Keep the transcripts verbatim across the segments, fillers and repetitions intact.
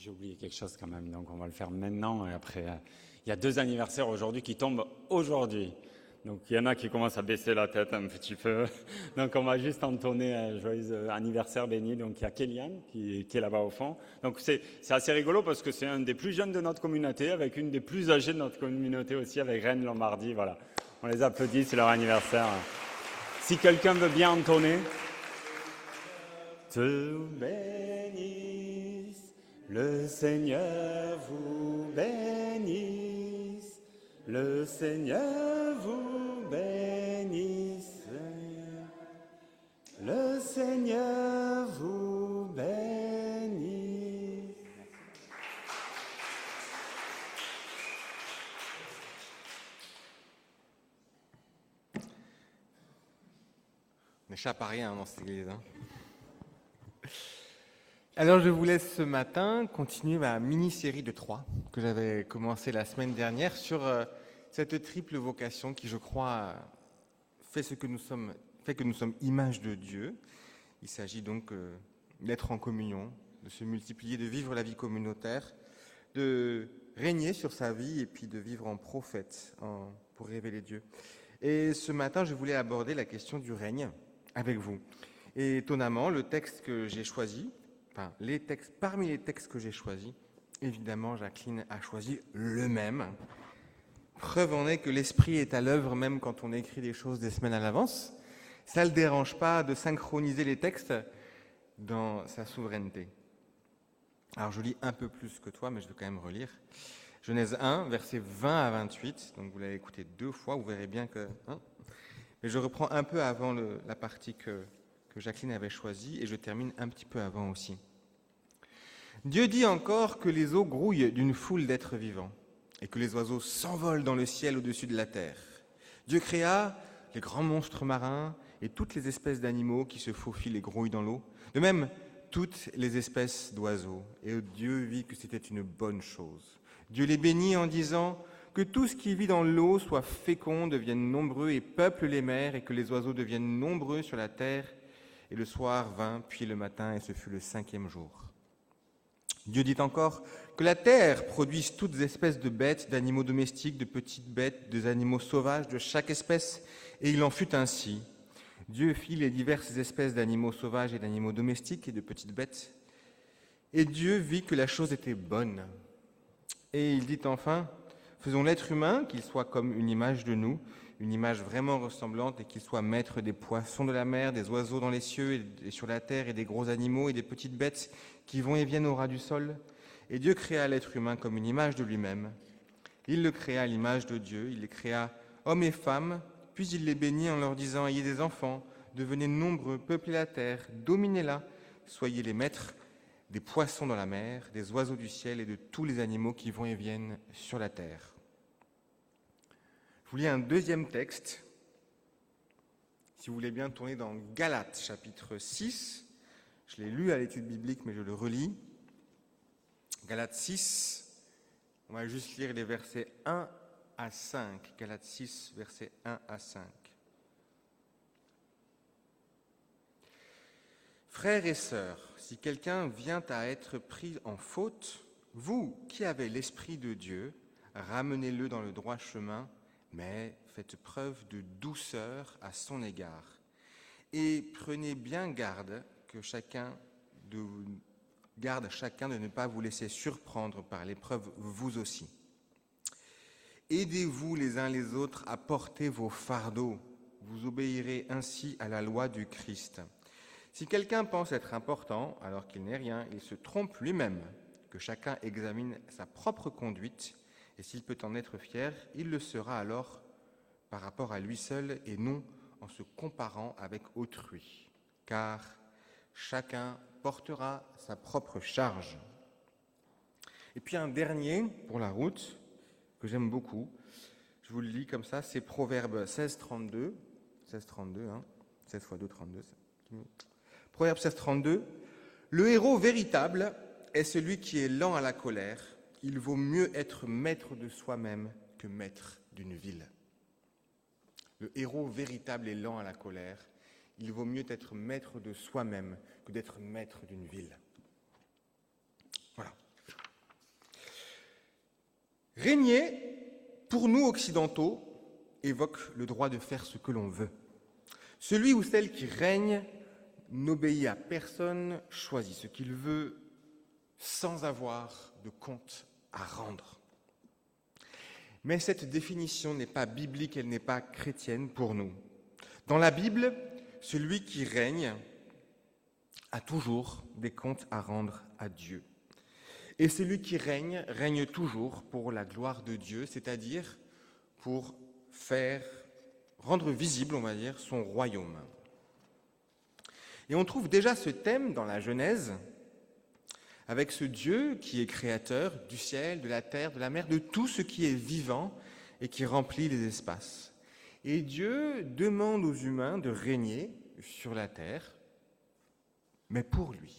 j'ai oublié quelque chose quand même, donc on va le faire maintenant et après. euh, Il y a deux anniversaires aujourd'hui qui tombent aujourd'hui. Donc il y en a qui commencent à baisser la tête un petit peu. Donc on va juste entonner un joyeux anniversaire béni. Donc il y a Kéliane qui, qui est là-bas au fond. Donc c'est, c'est assez rigolo parce que c'est un des plus jeunes de notre communauté, avec une des plus âgées de notre communauté aussi, avec Reine Lombardie. Voilà. On les applaudit, c'est leur anniversaire. Si quelqu'un veut bien entonner. Te bénisse, le Seigneur vous bénisse, le Seigneur vous bénisse, le Seigneur vous bénisse. On n'échappe à rien dans cette église. Hein. Alors je vous laisse ce matin continuer ma mini-série de trois que j'avais commencé la semaine dernière sur euh, cette triple vocation qui, je crois, fait ce que nous sommes, fait que nous sommes image de Dieu. Il s'agit donc euh, d'être en communion, de se multiplier, de vivre la vie communautaire, de régner sur sa vie et puis de vivre en prophète en, pour révéler Dieu. Et ce matin, je voulais aborder la question du règne avec vous. Et étonnamment, le texte que j'ai choisi, enfin, les textes, parmi les textes que j'ai choisis, évidemment, Jacqueline a choisi le même. Preuve en est que l'esprit est à l'œuvre même quand on écrit des choses des semaines à l'avance. Ça ne le dérange pas de synchroniser les textes dans sa souveraineté. Alors, je lis un peu plus que toi, mais je vais quand même relire. Genèse un, versets vingt à vingt-huit. Donc, vous l'avez écouté deux fois, vous verrez bien que... Hein, mais je reprends un peu avant le, la partie que... que Jacqueline avait choisi, et je termine un petit peu avant aussi. Dieu dit encore que les eaux grouillent d'une foule d'êtres vivants, et que les oiseaux s'envolent dans le ciel au-dessus de la terre. Dieu créa les grands monstres marins et toutes les espèces d'animaux qui se faufilent et grouillent dans l'eau, de même toutes les espèces d'oiseaux. Et Dieu vit que c'était une bonne chose. Dieu les bénit en disant que tout ce qui vit dans l'eau soit fécond, devienne nombreux et peuple les mers, et que les oiseaux deviennent nombreux sur la terre. Et le soir vint, puis le matin, et ce fut le cinquième jour. Dieu dit encore que la terre produise toutes espèces de bêtes, d'animaux domestiques, de petites bêtes, des animaux sauvages de chaque espèce, et il en fut ainsi. Dieu fit les diverses espèces d'animaux sauvages et d'animaux domestiques et de petites bêtes, et Dieu vit que la chose était bonne. Et il dit enfin, faisons l'être humain, qu'il soit comme une image de nous, une image vraiment ressemblante, et qu'il soit maître des poissons de la mer, des oiseaux dans les cieux et sur la terre, et des gros animaux et des petites bêtes qui vont et viennent au ras du sol. Et Dieu créa l'être humain comme une image de lui-même. Il le créa à l'image de Dieu, il les créa hommes et femmes, puis il les bénit en leur disant, ayez des enfants, devenez nombreux, peuplez la terre, dominez-la, soyez les maîtres des poissons dans la mer, des oiseaux du ciel et de tous les animaux qui vont et viennent sur la terre. Je vous lis un deuxième texte, si vous voulez bien tourner dans Galates, chapitre six. Je l'ai lu à l'étude biblique, mais je le relis. Galates six, on va juste lire les versets un à cinq. Galates six, versets un à cinq. Frères et sœurs, si quelqu'un vient à être pris en faute, vous qui avez l'Esprit de Dieu, ramenez-le dans le droit chemin, mais faites preuve de douceur à son égard. Et prenez bien garde que chacun de, garde chacun de ne pas vous laisser surprendre par l'épreuve vous aussi. Aidez-vous les uns les autres à porter vos fardeaux. Vous obéirez ainsi à la loi du Christ. Si quelqu'un pense être important alors qu'il n'est rien, il se trompe lui-même. Que chacun examine sa propre conduite, et s'il peut en être fier, il le sera alors par rapport à lui seul et non en se comparant avec autrui. Car chacun portera sa propre charge. Et puis un dernier pour la route, que j'aime beaucoup, je vous le lis comme ça, c'est Proverbe seize trente-deux, seize trente-deux, hein, seize fois deux, trente-deux. Proverbe seize trente-deux, le héros véritable est celui qui est lent à la colère. Il vaut mieux être maître de soi-même que maître d'une ville. Le héros véritable est lent à la colère. Il vaut mieux être maître de soi-même que d'être maître d'une ville. Voilà. Régner, pour nous occidentaux, évoque le droit de faire ce que l'on veut. Celui ou celle qui règne n'obéit à personne, choisit ce qu'il veut sans avoir de compte à rendre. Mais cette définition n'est pas biblique, elle n'est pas chrétienne pour nous. Dans la Bible, celui qui règne a toujours des comptes à rendre à Dieu. Et celui qui règne, règne toujours pour la gloire de Dieu, c'est-à-dire pour faire, rendre visible, on va dire, son royaume. Et on trouve déjà ce thème dans la Genèse, avec ce Dieu qui est créateur du ciel, de la terre, de la mer, de tout ce qui est vivant et qui remplit les espaces. Et Dieu demande aux humains de régner sur la terre, mais pour lui.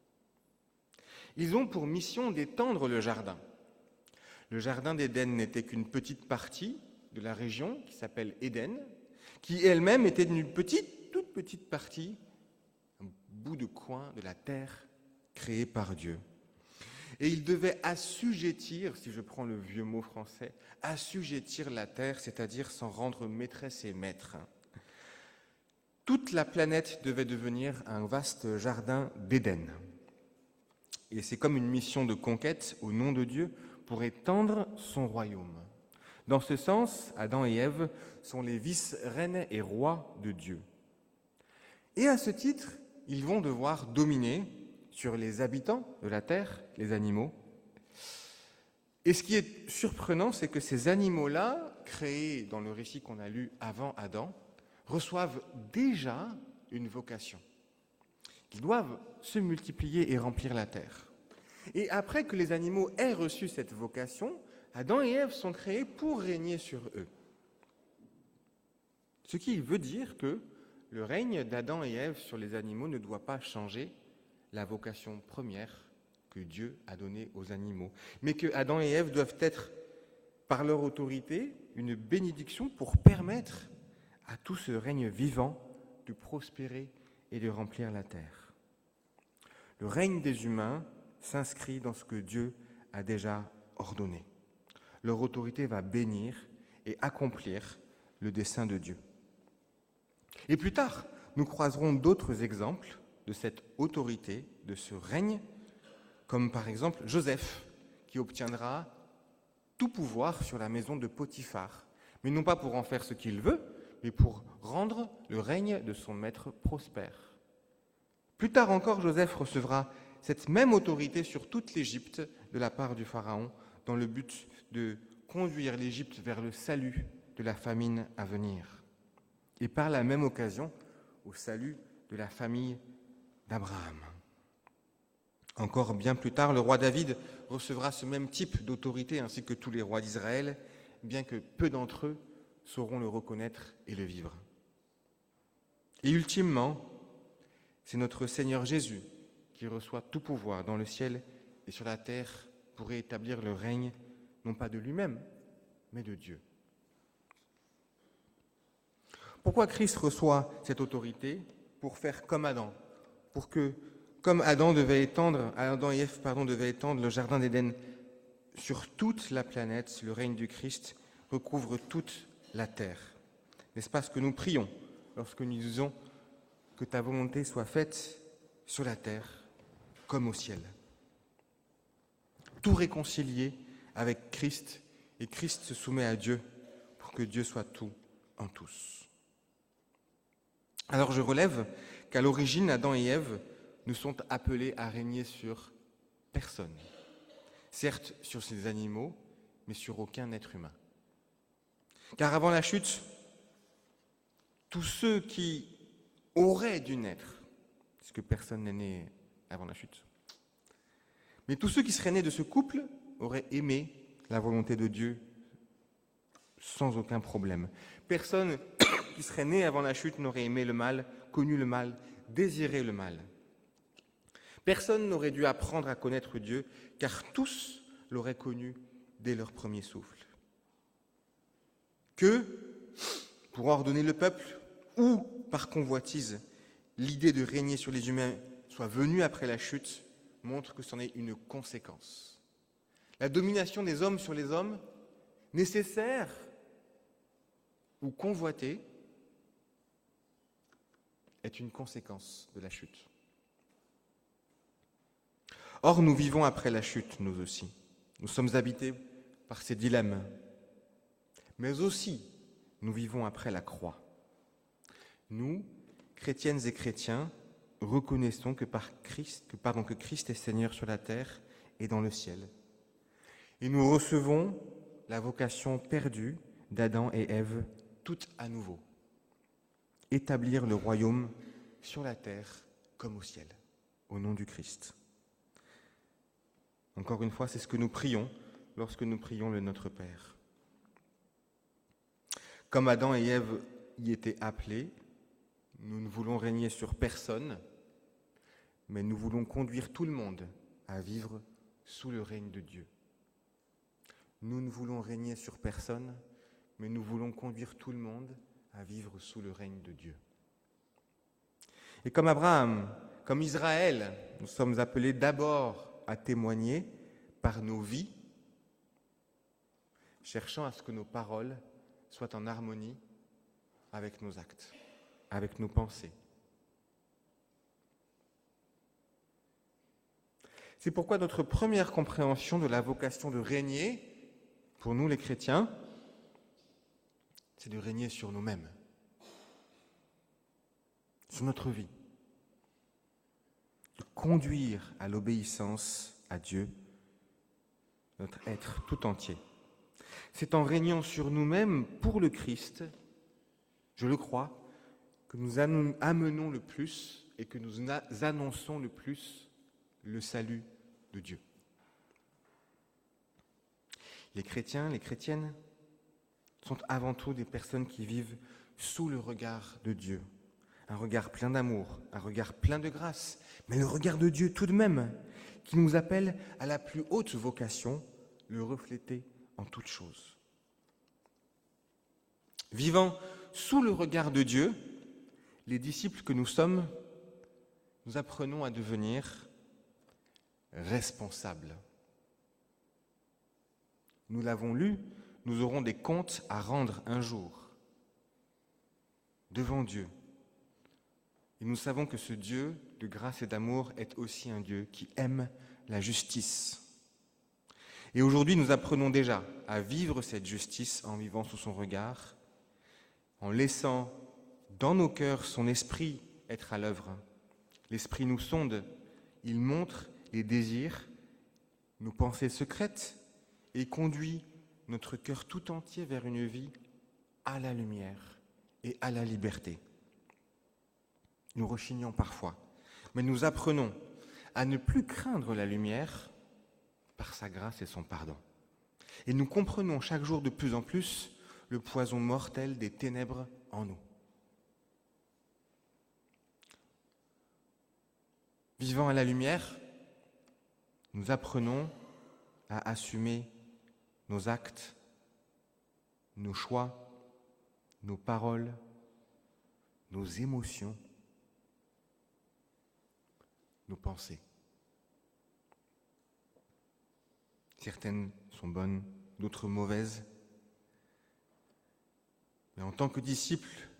Ils ont pour mission d'étendre le jardin. Le jardin d'Éden n'était qu'une petite partie de la région qui s'appelle Éden, qui elle-même était une petite, toute petite partie, un bout de coin de la terre créée par Dieu. Et il devait assujettir, si je prends le vieux mot français, assujettir la terre, c'est-à-dire s'en rendre maîtresse et maître. Toute la planète devait devenir un vaste jardin d'Éden. Et c'est comme une mission de conquête au nom de Dieu pour étendre son royaume. Dans ce sens, Adam et Ève sont les vice-reines et rois de Dieu. Et à ce titre, ils vont devoir dominer sur les habitants de la terre, les animaux. Et ce qui est surprenant, c'est que ces animaux-là, créés dans le récit qu'on a lu avant Adam, reçoivent déjà une vocation. Ils doivent se multiplier et remplir la terre. Et après que les animaux aient reçu cette vocation, Adam et Ève sont créés pour régner sur eux. Ce qui veut dire que le règne d'Adam et Ève sur les animaux ne doit pas changer la vocation première que Dieu a donnée aux animaux, mais que Adam et Ève doivent être, par leur autorité, une bénédiction pour permettre à tout ce règne vivant de prospérer et de remplir la terre. Le règne des humains s'inscrit dans ce que Dieu a déjà ordonné. Leur autorité va bénir et accomplir le dessein de Dieu. Et plus tard, nous croiserons d'autres exemples de cette autorité, de ce règne, comme par exemple Joseph, qui obtiendra tout pouvoir sur la maison de Potiphar, mais non pas pour en faire ce qu'il veut, mais pour rendre le règne de son maître prospère. Plus tard encore, Joseph recevra cette même autorité sur toute l'Égypte de la part du Pharaon, dans le but de conduire l'Égypte vers le salut de la famine à venir. Et par la même occasion, au salut de la famille d'Abraham. Encore bien plus tard, le roi David recevra ce même type d'autorité, ainsi que tous les rois d'Israël, bien que peu d'entre eux sauront le reconnaître et le vivre. Et ultimement, c'est notre Seigneur Jésus qui reçoit tout pouvoir dans le ciel et sur la terre pour établir le règne, non pas de lui-même, mais de Dieu. Pourquoi Christ reçoit cette autorité? Pour faire comme Adam, pour que, comme Adam devait étendre, Adam et Ève, pardon, devaient étendre le jardin d'Éden sur toute la planète, le règne du Christ recouvre toute la terre. N'est-ce pas ce que nous prions lorsque nous disons que ta volonté soit faite sur la terre comme au ciel? Tout réconcilié avec Christ, et Christ se soumet à Dieu pour que Dieu soit tout en tous. Alors je relève qu'à l'origine, Adam et Ève ne sont appelés à régner sur personne. Certes, sur ces animaux, mais sur aucun être humain. Car avant la chute, tous ceux qui auraient dû naître, puisque personne n'est né avant la chute, mais tous ceux qui seraient nés de ce couple auraient aimé la volonté de Dieu sans aucun problème. Personne qui serait né avant la chute n'aurait aimé le mal, connu le mal, désiré le mal. Personne n'aurait dû apprendre à connaître Dieu, car tous l'auraient connu dès leur premier souffle. Que, pour ordonner le peuple, ou par convoitise, l'idée de régner sur les humains soit venue après la chute, montre que c'en est une conséquence. La domination des hommes sur les hommes, nécessaire ou convoitée, est une conséquence de la chute. Or, nous vivons après la chute, nous aussi. Nous sommes habités par ces dilemmes. Mais aussi, nous vivons après la croix. Nous, chrétiennes et chrétiens, reconnaissons que, par Christ, que, pardon, que Christ est Seigneur sur la terre et dans le ciel. Et nous recevons la vocation perdue d'Adam et Ève tout à nouveau. Établir le royaume sur la terre comme au ciel, au nom du Christ. Encore une fois, c'est ce que nous prions lorsque nous prions le Notre Père. Comme Adam et Ève y étaient appelés, nous ne voulons régner sur personne, mais nous voulons conduire tout le monde à vivre sous le règne de Dieu. Nous ne voulons régner sur personne, mais nous voulons conduire tout le monde à vivre sous le règne de Dieu. Et comme Abraham, comme Israël, nous sommes appelés d'abord à témoigner par nos vies, cherchant à ce que nos paroles soient en harmonie avec nos actes, avec nos pensées. C'est pourquoi notre première compréhension de la vocation de régner, pour nous les chrétiens, c'est de régner sur nous-mêmes, sur notre vie, de conduire à l'obéissance à Dieu notre être tout entier. C'est en régnant sur nous-mêmes pour le Christ, je le crois, que nous amenons le plus et que nous annonçons le plus le salut de Dieu. Les chrétiens, les chrétiennes sont avant tout des personnes qui vivent sous le regard de Dieu. Un regard plein d'amour, un regard plein de grâce, mais le regard de Dieu tout de même, qui nous appelle à la plus haute vocation, le refléter en toutes choses. Vivant sous le regard de Dieu, les disciples que nous sommes, nous apprenons à devenir responsables. Nous l'avons lu, nous aurons des comptes à rendre un jour devant Dieu. Et nous savons que ce Dieu de grâce et d'amour est aussi un Dieu qui aime la justice. Et aujourd'hui, nous apprenons déjà à vivre cette justice en vivant sous son regard, en laissant dans nos cœurs son esprit être à l'œuvre. L'esprit nous sonde, il montre les désirs, nos pensées secrètes et conduit notre cœur tout entier vers une vie à la lumière et à la liberté. Nous rechignons parfois, mais nous apprenons à ne plus craindre la lumière par sa grâce et son pardon. Et nous comprenons chaque jour de plus en plus le poison mortel des ténèbres en nous. Vivant à la lumière, nous apprenons à assumer nos actes, nos choix, nos paroles, nos émotions, nos pensées. Certaines sont bonnes, d'autres mauvaises. Mais en tant que disciples,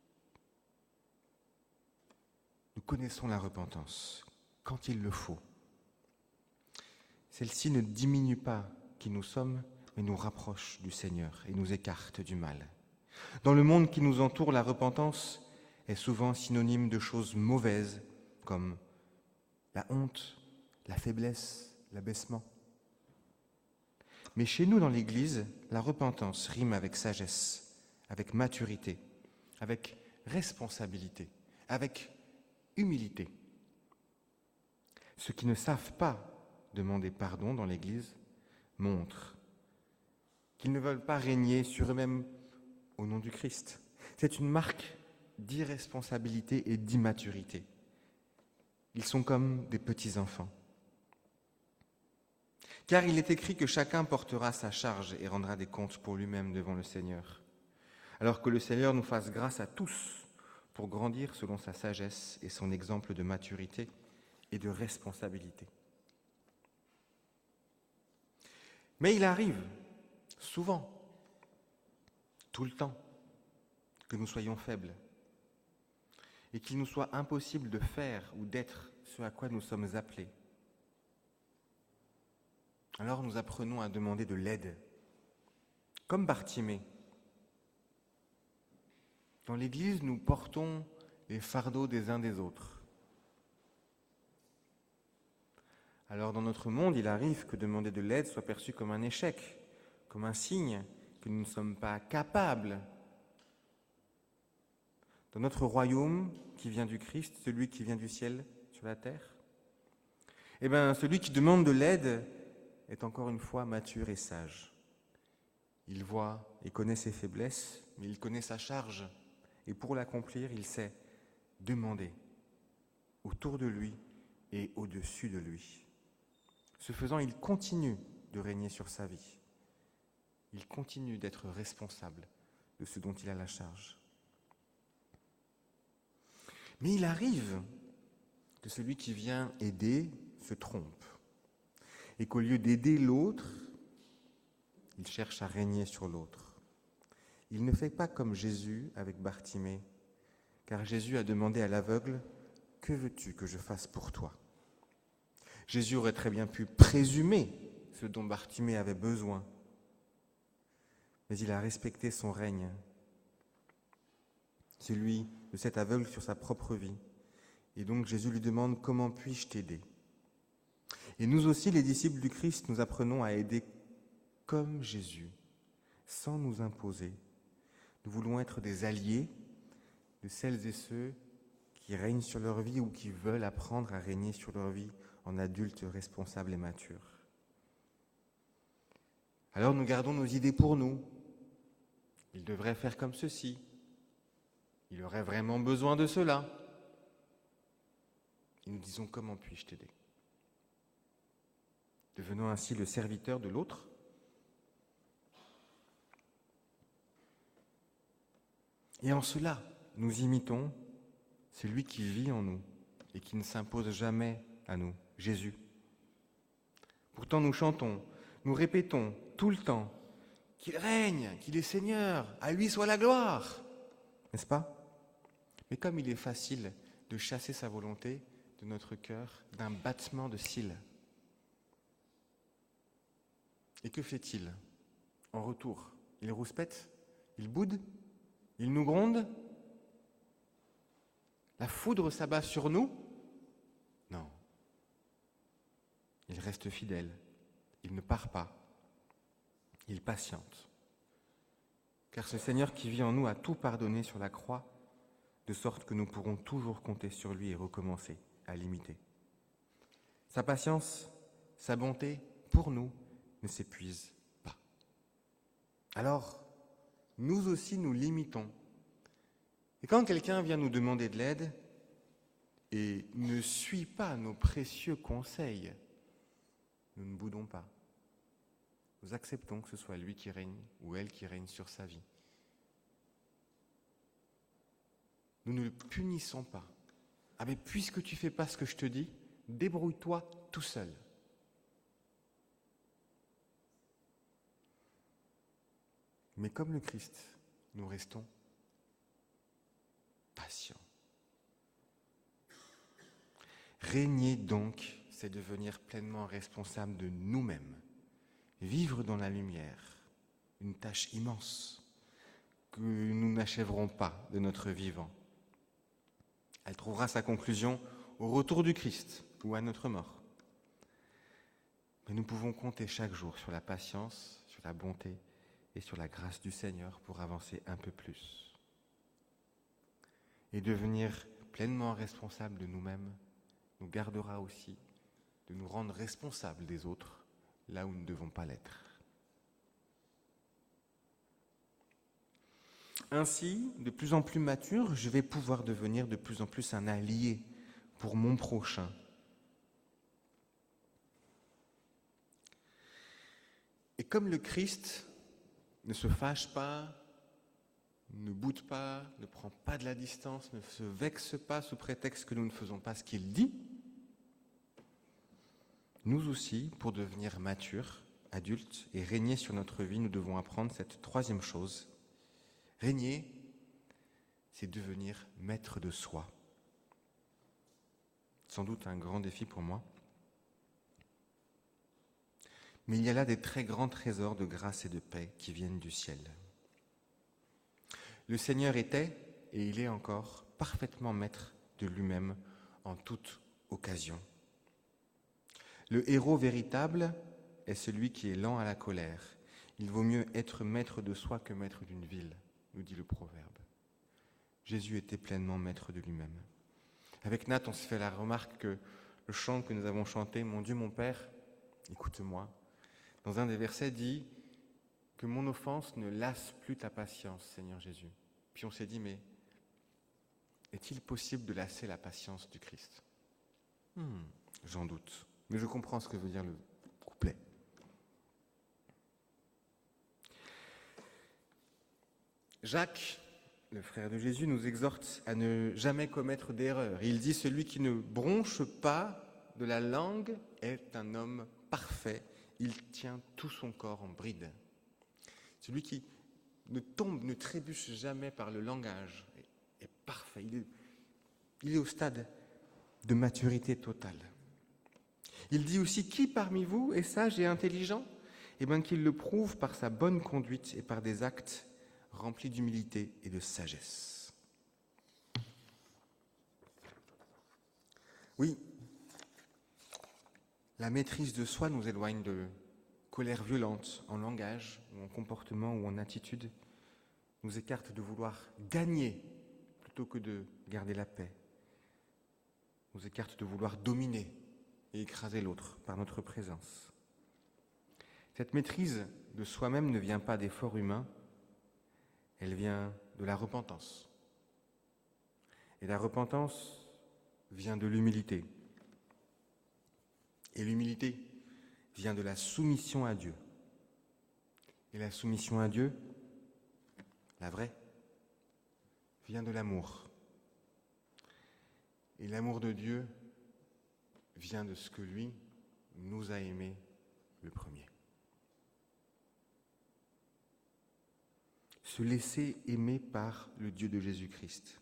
nous connaissons la repentance quand il le faut. Celle-ci ne diminue pas qui nous sommes, mais nous rapproche du Seigneur et nous écarte du mal. Dans le monde qui nous entoure, la repentance est souvent synonyme de choses mauvaises, comme la honte, la faiblesse, l'abaissement. Mais chez nous, dans l'Église, la repentance rime avec sagesse, avec maturité, avec responsabilité, avec humilité. Ceux qui ne savent pas demander pardon dans l'Église montrent qu'ils ne veulent pas régner sur eux-mêmes au nom du Christ. C'est une marque d'irresponsabilité et d'immaturité. Ils sont comme des petits enfants. Car il est écrit que chacun portera sa charge et rendra des comptes pour lui-même devant le Seigneur. Alors que le Seigneur nous fasse grâce à tous pour grandir selon sa sagesse et son exemple de maturité et de responsabilité. Mais il arrive, souvent, tout le temps, que nous soyons faibles et qu'il nous soit impossible de faire ou d'être ce à quoi nous sommes appelés. Alors nous apprenons à demander de l'aide, comme Bartimée. Dans l'Église, nous portons les fardeaux des uns des autres. Alors dans notre monde, il arrive que demander de l'aide soit perçu comme un échec, comme un signe que nous ne sommes pas capables. Dans notre royaume qui vient du Christ, celui qui vient du ciel sur la terre, eh bien, celui qui demande de l'aide est encore une fois mature et sage. Il voit et connaît ses faiblesses, mais il connaît sa charge. Et pour l'accomplir, il sait demander autour de lui et au-dessus de lui. Ce faisant, il continue de régner sur sa vie. Il continue d'être responsable de ce dont il a la charge. Mais il arrive que celui qui vient aider se trompe et qu'au lieu d'aider l'autre, il cherche à régner sur l'autre. Il ne fait pas comme Jésus avec Bartimée, car Jésus a demandé à l'aveugle « Que veux-tu que je fasse pour toi ?» Jésus aurait très bien pu présumer ce dont Bartimée avait besoin, mais il a respecté son règne, celui de cet aveugle sur sa propre vie. Et donc Jésus lui demande « Comment puis-je t'aider ?» Et nous aussi, les disciples du Christ, nous apprenons à aider comme Jésus, sans nous imposer. Nous voulons être des alliés de celles et ceux qui règnent sur leur vie ou qui veulent apprendre à régner sur leur vie en adultes responsables et matures. Alors nous gardons nos idées pour nous. Il devrait faire comme ceci. Il aurait vraiment besoin de cela. Et nous disons, comment puis-je t'aider ? Devenons ainsi le serviteur de l'autre. Et en cela, nous imitons celui qui vit en nous et qui ne s'impose jamais à nous, Jésus. Pourtant, nous chantons, nous répétons tout le temps qu'il règne, qu'il est Seigneur, à lui soit la gloire, n'est-ce pas ? Mais comme il est facile de chasser sa volonté de notre cœur d'un battement de cils. Et que fait-il en retour ? Il rouspète ? Il boude ? Il nous gronde ? La foudre s'abat sur nous ? Non. Il reste fidèle. Il ne part pas. Il patiente. Car ce Seigneur qui vit en nous a tout pardonné sur la croix, de sorte que nous pourrons toujours compter sur lui et recommencer à l'imiter. Sa patience, sa bonté, pour nous, ne s'épuise pas. Alors, nous aussi nous l'imitons. Et quand quelqu'un vient nous demander de l'aide et ne suit pas nos précieux conseils, nous ne boudons pas. Nous acceptons que ce soit lui qui règne ou elle qui règne sur sa vie. Nous ne le punissons pas. Ah mais puisque tu ne fais pas ce que je te dis, débrouille-toi tout seul. Mais comme le Christ, nous restons patients. Régner donc, c'est devenir pleinement responsable de nous-mêmes. Vivre dans la lumière, une tâche immense que nous n'achèverons pas de notre vivant. Elle trouvera sa conclusion au retour du Christ ou à notre mort. Mais nous pouvons compter chaque jour sur la patience, sur la bonté et sur la grâce du Seigneur pour avancer un peu plus. Et devenir pleinement responsable de nous-mêmes nous gardera aussi de nous rendre responsables des autres là où nous ne devons pas l'être. Ainsi, de plus en plus mature, je vais pouvoir devenir de plus en plus un allié pour mon prochain. Et comme le Christ ne se fâche pas, ne boude pas, ne prend pas de la distance, ne se vexe pas sous prétexte que nous ne faisons pas ce qu'il dit, nous aussi, pour devenir matures, adultes et régner sur notre vie, nous devons apprendre cette troisième chose. Régner, c'est devenir maître de soi. Sans doute un grand défi pour moi. Mais il y a là des très grands trésors de grâce et de paix qui viennent du ciel. Le Seigneur était, et il est encore, parfaitement maître de lui-même en toute occasion. Le héros véritable est celui qui est lent à la colère. Il vaut mieux être maître de soi que maître d'une ville, nous dit le proverbe. Jésus était pleinement maître de lui-même. Avec Nat, on s'est fait la remarque que le chant que nous avons chanté, « Mon Dieu, mon Père, écoute-moi », dans un des versets dit que mon offense ne lasse plus ta patience, Seigneur Jésus. Puis on s'est dit, mais est-il possible de lasser la patience du Christ ? hmm, J'en doute, mais je comprends ce que veut dire le couplet. Jacques, le frère de Jésus, nous exhorte à ne jamais commettre d'erreur. Il dit, celui qui ne bronche pas de la langue est un homme parfait. Il tient tout son corps en bride. Celui qui ne tombe, ne trébuche jamais par le langage est, est parfait. Il est, il est au stade de maturité totale. Il dit aussi, qui parmi vous est sage et intelligent ? Eh bien, qu'il le prouve par sa bonne conduite et par des actes remplis d'humilité et de sagesse. Oui, la maîtrise de soi nous éloigne de colère violente en langage, ou en comportement, ou en attitude, nous écarte de vouloir gagner plutôt que de garder la paix, nous écarte de vouloir dominer et écraser l'autre par notre présence. Cette maîtrise de soi-même ne vient pas d'efforts humains, elle vient de la repentance. Et la repentance vient de l'humilité. Et l'humilité vient de la soumission à Dieu. Et la soumission à Dieu, la vraie, vient de l'amour. Et l'amour de Dieu vient de ce que lui nous a aimés le premier. Se laisser aimer par le Dieu de Jésus-Christ.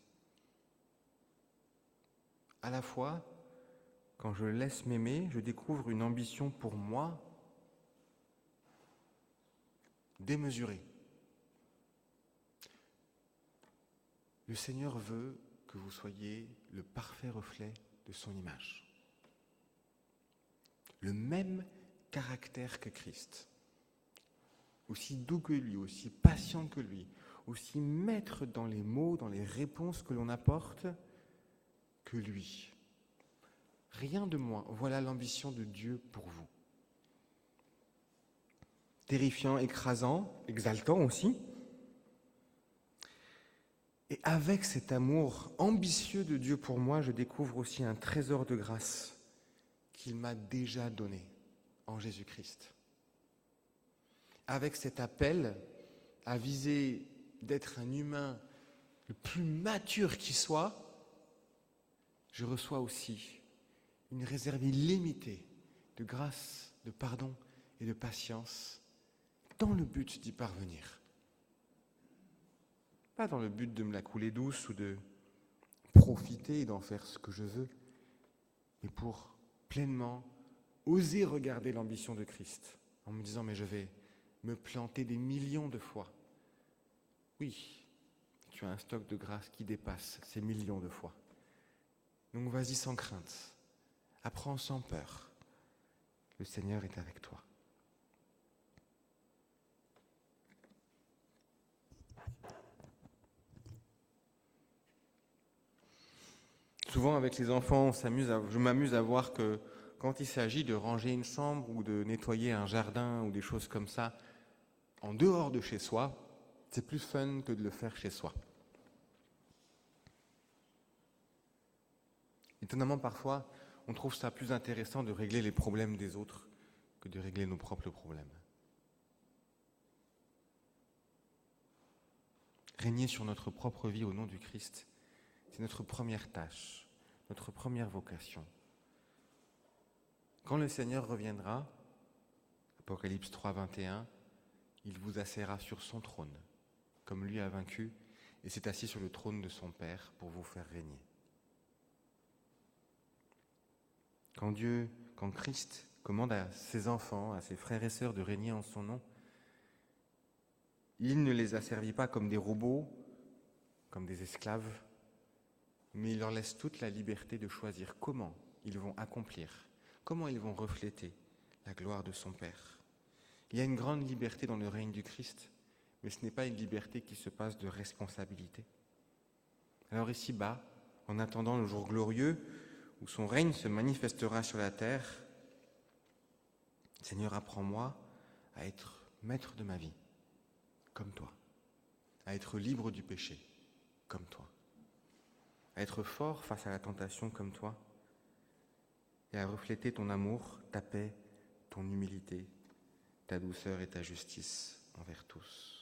À la fois, quand je laisse m'aimer, je découvre une ambition pour moi démesurée. Le Seigneur veut que vous soyez le parfait reflet de son image. Le même caractère que Christ. Aussi doux que lui, aussi patient que lui, aussi maître dans les mots, dans les réponses que l'on apporte que lui. Rien de moins. Voilà l'ambition de Dieu pour vous. Terrifiant, écrasant, exaltant aussi. Et avec cet amour ambitieux de Dieu pour moi, je découvre aussi un trésor de grâce qu'il m'a déjà donné en Jésus-Christ. Avec cet appel à viser d'être un humain le plus mature qui soit, je reçois aussi une réserve illimitée de grâce, de pardon et de patience dans le but d'y parvenir. Pas dans le but de me la couler douce ou de profiter et d'en faire ce que je veux, mais pour pleinement oser regarder l'ambition de Christ en me disant mais je vais me planter des millions de fois. Oui, tu as un stock de grâce qui dépasse ces millions de fois. Donc vas-y sans crainte, apprends sans peur. Le Seigneur est avec toi. Souvent avec les enfants, on s'amuse à, je m'amuse à voir que quand il s'agit de ranger une chambre ou de nettoyer un jardin ou des choses comme ça, en dehors de chez soi, c'est plus fun que de le faire chez soi. Étonnamment, parfois, on trouve ça plus intéressant de régler les problèmes des autres que de régler nos propres problèmes. Régner sur notre propre vie au nom du Christ, c'est notre première tâche, notre première vocation. Quand le Seigneur reviendra, Apocalypse trois, vingt et un, il vous assiera sur son trône, comme lui a vaincu, et s'est assis sur le trône de son Père pour vous faire régner. Quand Dieu, quand Christ commande à ses enfants, à ses frères et sœurs de régner en son nom, il ne les asservit pas comme des robots, comme des esclaves, mais il leur laisse toute la liberté de choisir comment ils vont accomplir, comment ils vont refléter la gloire de son Père. Il y a une grande liberté dans le règne du Christ, mais ce n'est pas une liberté qui se passe de responsabilité. Alors ici-bas, en attendant le jour glorieux où son règne se manifestera sur la terre, Seigneur, apprends-moi à être maître de ma vie, comme toi, à être libre du péché, comme toi, à être fort face à la tentation, comme toi, et à refléter ton amour, ta paix, ton humilité, ta douceur et ta justice envers tous.